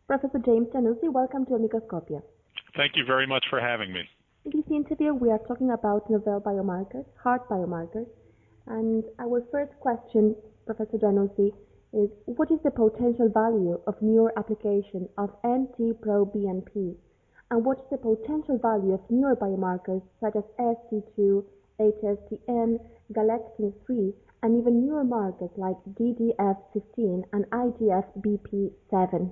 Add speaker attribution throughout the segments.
Speaker 1: Professor James Januzzi, welcome to Omicroscopia.
Speaker 2: Thank you very much for having me.
Speaker 1: In this interview, we are talking about novel biomarkers, heart biomarkers. And our first question, Professor Januzzi, is what is the potential value of newer application of NT-proBNP? And what is the potential value of newer biomarkers such as ST2, HSTN, galectin-3, and even newer markers like DDF15 and IGF-BP7?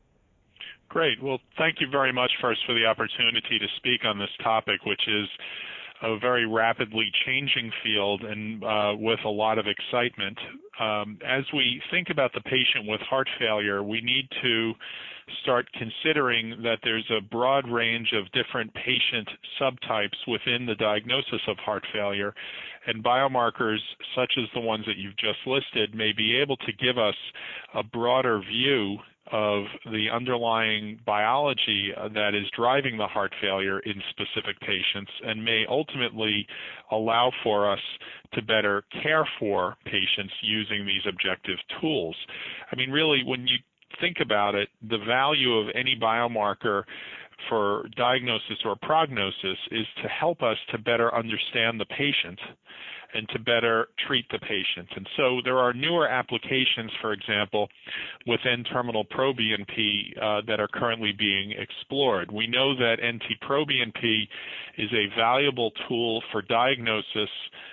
Speaker 2: Great. Well, thank you very much first for the opportunity to speak on this topic, which is a very rapidly changing field and with a lot of excitement. As we think about the patient with heart failure, we need to start considering that there's a broad range of different patient subtypes within the diagnosis of heart failure, and biomarkers such as the ones that you've just listed may be able to give us a broader view of the underlying biology that is driving the heart failure in specific patients and may ultimately allow for us to better care for patients using these objective tools. I mean, really, when you think about it, the value of any biomarker for diagnosis or prognosis is to help us to better understand the patient and to better treat the patient. And so there are newer applications, for example, with N-terminal proBNP that are currently being explored. We know that NT-proBNP is a valuable tool for diagnosis,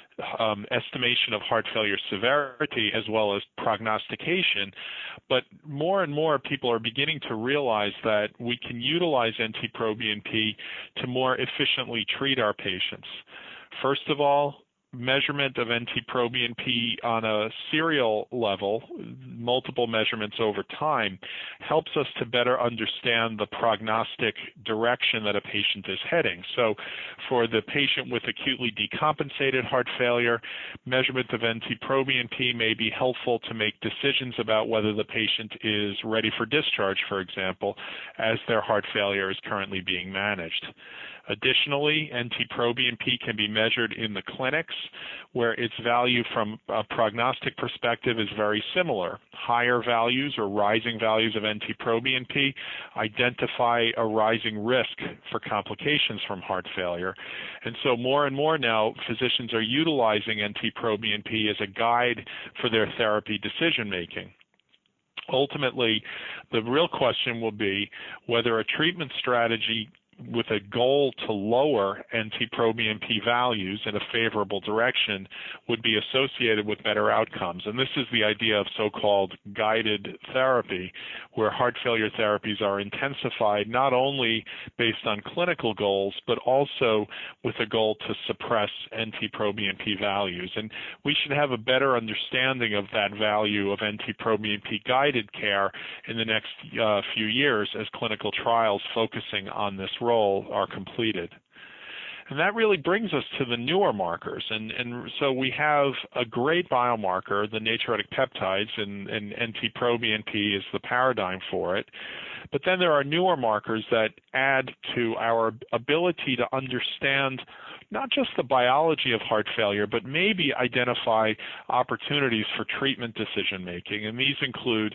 Speaker 2: estimation of heart failure severity, as well as prognostication. But more and more people are beginning to realize that we can utilize NT-proBNP to more efficiently treat our patients. First of all, measurement of NT-proBNP on a serial level, multiple measurements over time, helps us to better understand the prognostic direction that a patient is heading. So for the patient with acutely decompensated heart failure, measurement of NT-proBNP may be helpful to make decisions about whether the patient is ready for discharge, for example, as their heart failure is currently being managed. Additionally, NT-proBNP can be measured in the clinics where its value from a prognostic perspective is very similar. Higher values or rising values of NT-proBNP identify a rising risk for complications from heart failure. And so more and more now, physicians are utilizing NT-proBNP as a guide for their therapy decision making. Ultimately, the real question will be whether a treatment strategy with a goal to lower NT-proBNP values in a favorable direction would be associated with better outcomes. And this is the idea of so-called guided therapy, where heart failure therapies are intensified not only based on clinical goals, but also with a goal to suppress NT-proBNP values. And we should have a better understanding of that value of NT-proBNP guided care in the next few years as clinical trials focusing on this role are completed. And that really brings us to the newer markers. And so we have a great biomarker, the natriuretic peptides, and NT-proBNP is the paradigm for it. But then there are newer markers that add to our ability to understand not just the biology of heart failure, but maybe identify opportunities for treatment decision making. And these include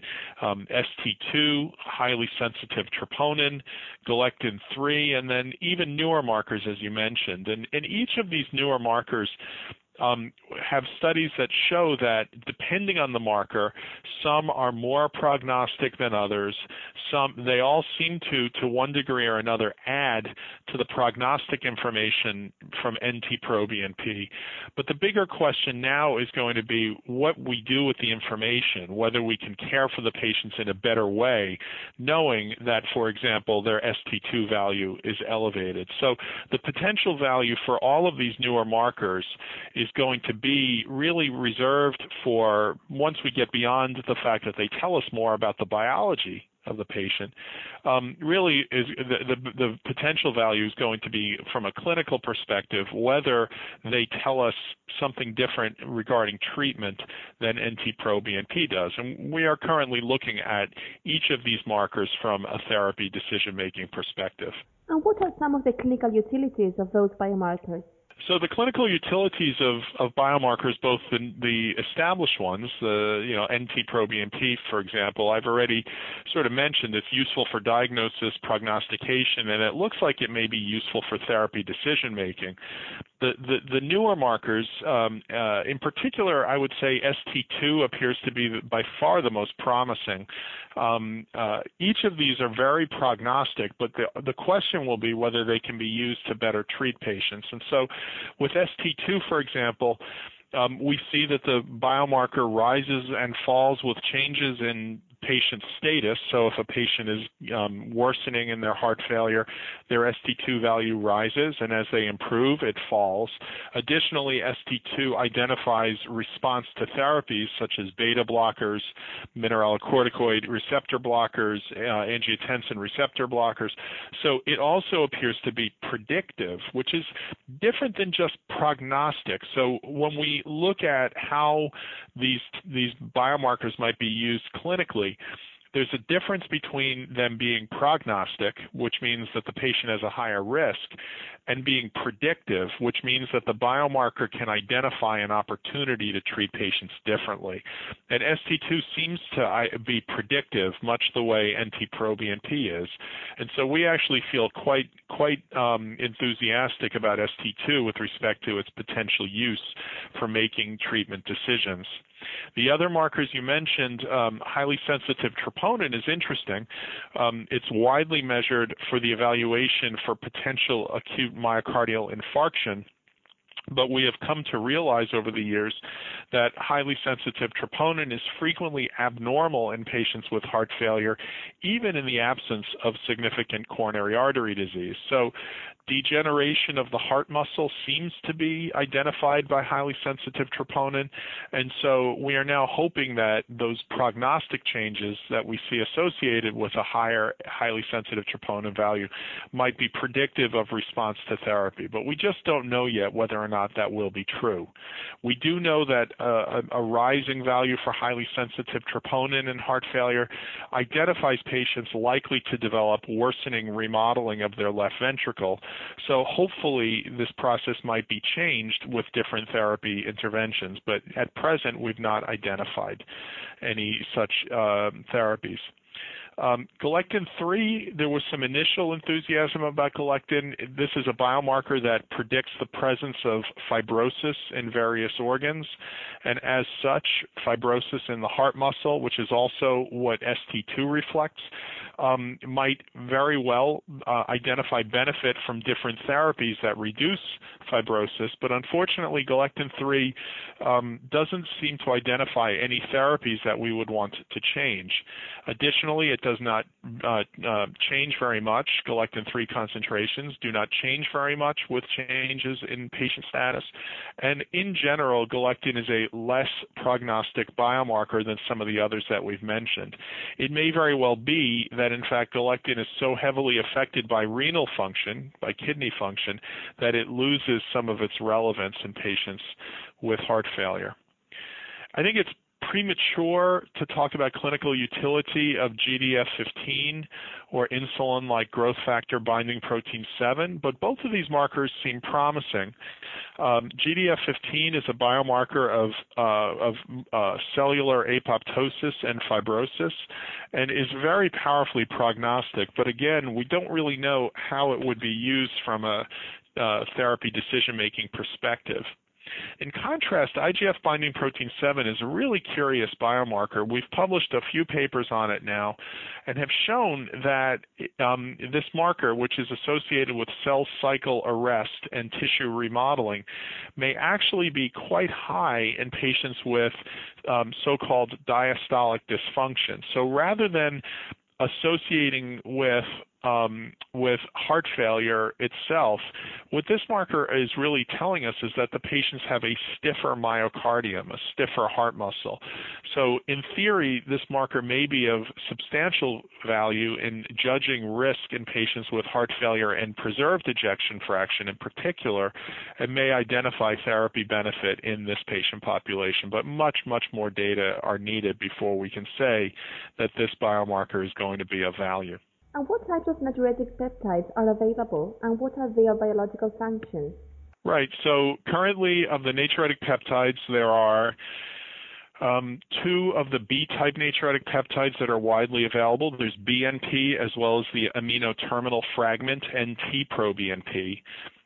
Speaker 2: ST2, highly sensitive troponin, galectin-3, and then even newer markers, as you mentioned. And each of these newer markers have studies that show that depending on the marker, some are more prognostic than others. They all seem to one degree or another add to the prognostic information from NT-proBNP. But the bigger question now is going to be what we do with the information, whether we can care for the patients in a better way, knowing that, for example, their ST2 value is elevated. So the potential value for all of these newer markers is going to be really reserved for once we get beyond the fact that they tell us more about the biology of the patient. Really is the potential value is going to be from a clinical perspective, whether they tell us something different regarding treatment than NT-proBNP does. And we are currently looking at each of these markers from a therapy decision-making perspective.
Speaker 1: And what are some of the clinical utilities of those biomarkers?
Speaker 2: So the clinical utilities of biomarkers, both the established ones, the NT-proBNP, for example, I've already sort of mentioned. It's useful for diagnosis, prognostication, and it looks like it may be useful for therapy decision making. The newer markers, in particular, I would say ST2 appears to be by far the most promising. Each of these are very prognostic, but the question will be whether they can be used to better treat patients. And so with ST2, for example, we see that the biomarker rises and falls with changes in patient status. So if a patient is worsening in their heart failure, their ST2 value rises, and as they improve, it falls. Additionally, ST2 identifies response to therapies such as beta blockers, mineralocorticoid receptor blockers, angiotensin receptor blockers. So it also appears to be predictive, which is different than just prognostic. So when we look at how these biomarkers might be used clinically, there's a difference between them being prognostic, which means that the patient has a higher risk, and being predictive, which means that the biomarker can identify an opportunity to treat patients differently. And ST2 seems to be predictive, much the way NT-proBNP is. And so we actually feel quite enthusiastic about ST2 with respect to its potential use for making treatment decisions. The other markers you mentioned, highly sensitive troponin, is interesting. It's widely measured for the evaluation for potential acute myocardial infarction. But we have come to realize over the years that highly sensitive troponin is frequently abnormal in patients with heart failure, even in the absence of significant coronary artery disease. So degeneration of the heart muscle seems to be identified by highly sensitive troponin, and so we are now hoping that those prognostic changes that we see associated with a higher highly sensitive troponin value might be predictive of response to therapy. But we just don't know yet whether or not that will be true. We do know that a rising value for highly sensitive troponin in heart failure identifies patients likely to develop worsening remodeling of their left ventricle. So hopefully this process might be changed with different therapy interventions, but at present we've not identified any such therapies. Galectin-3, there was some initial enthusiasm about galectin. This is a biomarker that predicts the presence of fibrosis in various organs, and as such, fibrosis in the heart muscle, which is also what ST2 reflects, might very well identify benefit from different therapies that reduce fibrosis, but unfortunately galectin-3 doesn't seem to identify any therapies that we would want to change. Additionally, it does not change very much. Galectin-3 concentrations do not change very much with changes in patient status. And in general, galectin is a less prognostic biomarker than some of the others that we've mentioned. It may very well be that, in fact, galectin is so heavily affected by renal function, by kidney function, that it loses some of its relevance in patients with heart failure. I think it's premature to talk about clinical utility of GDF-15 or insulin-like growth factor binding protein 7, but both of these markers seem promising. GDF-15 is a biomarker of cellular apoptosis and fibrosis and is very powerfully prognostic, but again, we don't really know how it would be used from a therapy decision-making perspective. In contrast, IGF binding protein 7 is a really curious biomarker. We've published a few papers on it now and have shown that this marker, which is associated with cell cycle arrest and tissue remodeling, may actually be quite high in patients with so-called diastolic dysfunction. So rather than associating with heart failure itself, what this marker is really telling us is that the patients have a stiffer myocardium, a stiffer heart muscle. So in theory, this marker may be of substantial value in judging risk in patients with heart failure and preserved ejection fraction in particular, and may identify therapy benefit in this patient population. But much, much more data are needed before we can say that this biomarker is going to be of value.
Speaker 1: And what types of natriuretic peptides are available, and what are their biological functions?
Speaker 2: Right. So currently, of the natriuretic peptides, there are two of the B-type natriuretic peptides that are widely available. There's BNP as well as the amino terminal fragment NT-proBNP.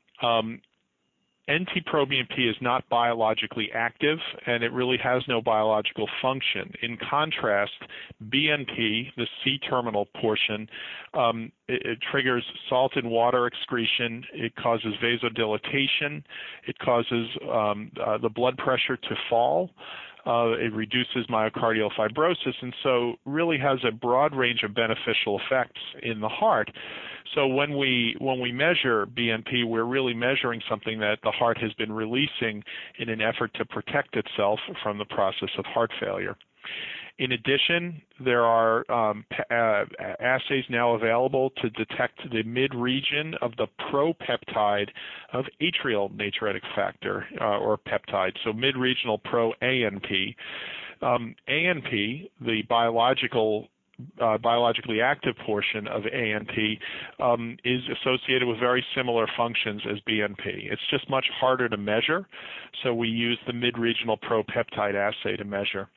Speaker 2: NT-proBNP is not biologically active, and it really has no biological function. In contrast, BNP, the C-terminal portion, it triggers salt and water excretion. It causes vasodilatation. It causes the blood pressure to fall. It reduces myocardial fibrosis, and so really has a broad range of beneficial effects in the heart. So when we measure BNP, we're really measuring something that the heart has been releasing in an effort to protect itself from the process of heart failure. In addition, there are assays now available to detect the mid-region of the propeptide of atrial natriuretic factor or peptide, so mid-regional pro-ANP. ANP, the biologically active portion of ANP, is associated with very similar functions as BNP. It's just much harder to measure, so we use the mid-regional propeptide assay to measure.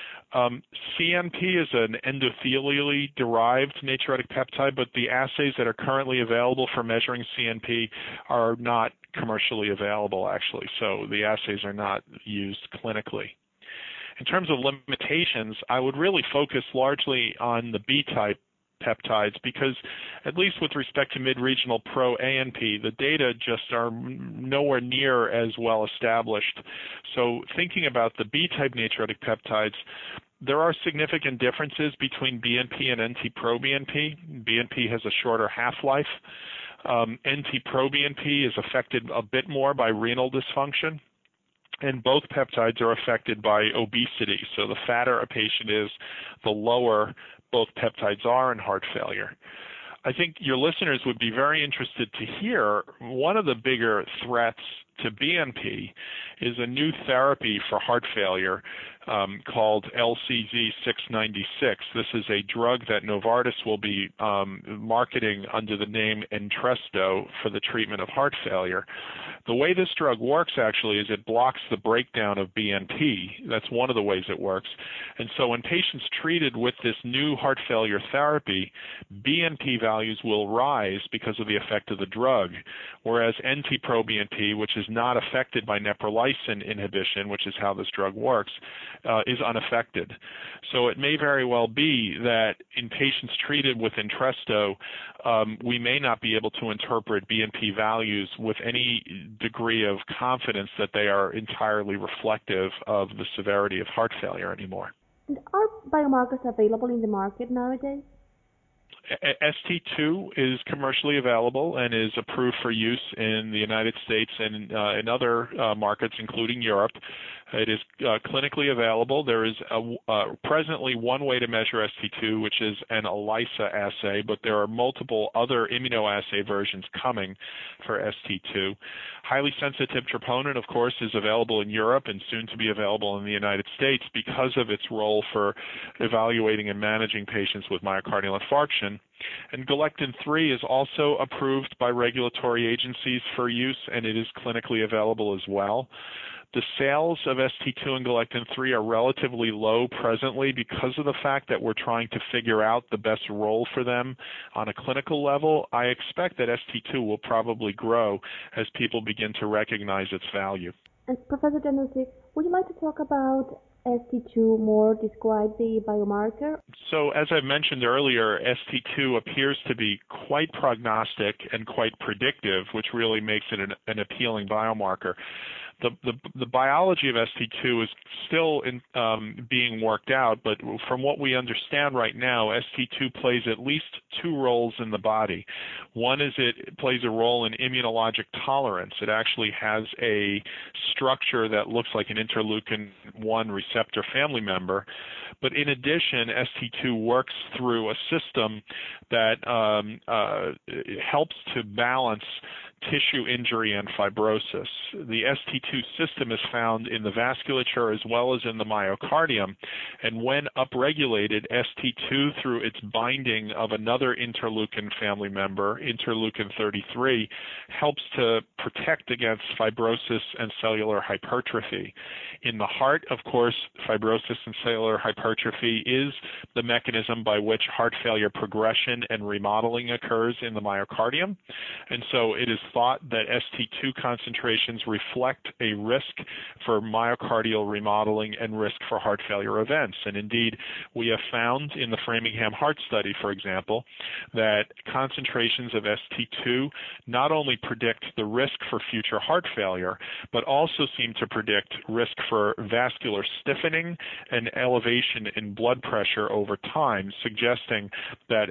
Speaker 2: CNP is an endothelially derived natriuretic peptide, but the assays that are currently available for measuring CNP are not commercially available, actually, so the assays are not used clinically. In terms of limitations, I would really focus largely on the B-type peptides because, at least with respect to mid-regional pro-ANP, the data just are nowhere near as well established. So thinking about the B-type natriuretic peptides, there are significant differences between BNP and NT-proBNP. BNP has a shorter half-life. NT-proBNP is affected a bit more by renal dysfunction. And both peptides are affected by obesity. So the fatter a patient is, the lower both peptides are in heart failure. I think your listeners would be very interested to hear one of the bigger threats to BNP is a new therapy for heart failure called LCZ696. This is a drug that Novartis will be marketing under the name Entresto for the treatment of heart failure. The way this drug works actually is it blocks the breakdown of BNP. That's one of the ways it works. And so when patients treated with this new heart failure therapy, BNP values will rise because of the effect of the drug, whereas NT-proBNP, which is not affected by neprilysin inhibition, which is how this drug works, is unaffected. So it may very well be that in patients treated with Entresto, we may not be able to interpret BNP values with any degree of confidence that they are entirely reflective of the severity of heart failure anymore.
Speaker 1: And are biomarkers available in the market nowadays?
Speaker 2: ST2 is commercially available and is approved for use in the United States and in other markets, including Europe. It is clinically available. There is presently one way to measure ST2, which is an ELISA assay, but there are multiple other immunoassay versions coming for ST2. Highly sensitive troponin, of course, is available in Europe and soon to be available in the United States because of its role for evaluating and managing patients with myocardial infarction. And galectin-3 is also approved by regulatory agencies for use, and it is clinically available as well. The sales of ST2 and galectin-3 are relatively low presently because of the fact that we're trying to figure out the best role for them on a clinical level. I expect that ST2 will probably grow as people begin to recognize its value.
Speaker 1: And Professor Januzzi, would you like to talk about ST2 more, describe the biomarker?
Speaker 2: So as I mentioned earlier, ST2 appears to be quite prognostic and quite predictive, which really makes it an appealing biomarker. The biology of ST2 is still being worked out, but from what we understand right now, ST2 plays at least two roles in the body. One is it plays a role in immunologic tolerance. It actually has a structure that looks like an interleukin-1 receptor family member. But in addition, ST2 works through a system that helps to balance tissue injury and fibrosis. The ST2 system is found in the vasculature as well as in the myocardium, and when upregulated, ST2, through its binding of another interleukin family member, interleukin 33, helps to protect against fibrosis and cellular hypertrophy. In the heart, of course, fibrosis and cellular hypertrophy is the mechanism by which heart failure progression and remodeling occurs in the myocardium, and so it is thought that ST2 concentrations reflect a risk for myocardial remodeling and risk for heart failure events. And indeed, we have found in the Framingham Heart Study, for example, that concentrations of ST2 not only predict the risk for future heart failure, but also seem to predict risk for vascular stiffening and elevation in blood pressure over time, suggesting that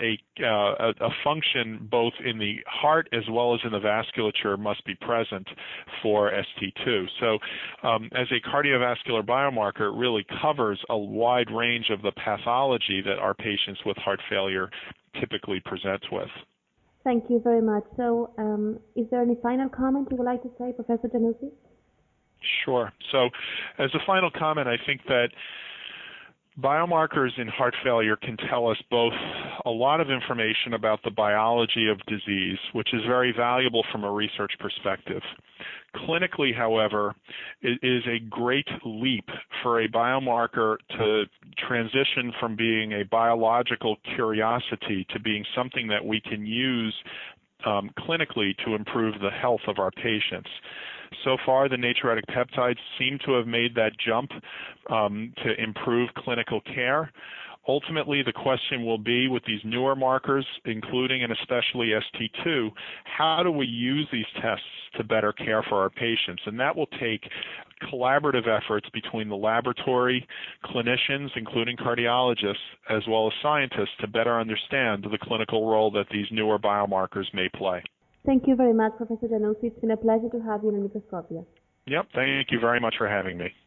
Speaker 2: a function both in the heart as well as in the vasculature must be present for ST2. So as a cardiovascular biomarker, it really covers a wide range of the pathology that our patients with heart failure typically present with.
Speaker 1: Thank you very much. So is there any final comment you would like to say, Professor Januzzi?
Speaker 2: Sure. So as a final comment, I think that biomarkers in heart failure can tell us both a lot of information about the biology of disease, which is very valuable from a research perspective. Clinically, however, it is a great leap for a biomarker to transition from being a biological curiosity to being something that we can use clinically to improve the health of our patients. So far, the natriuretic peptides seem to have made that jump to improve clinical care. Ultimately, the question will be, with these newer markers, including and especially ST2, how do we use these tests to better care for our patients? And that will take collaborative efforts between the laboratory, clinicians, including cardiologists, as well as scientists, to better understand the clinical role that these newer biomarkers may play.
Speaker 1: Thank you very much, Professor Januzzi. It's been a pleasure to have you in Microscopia.
Speaker 2: Yep, thank you very much for having me.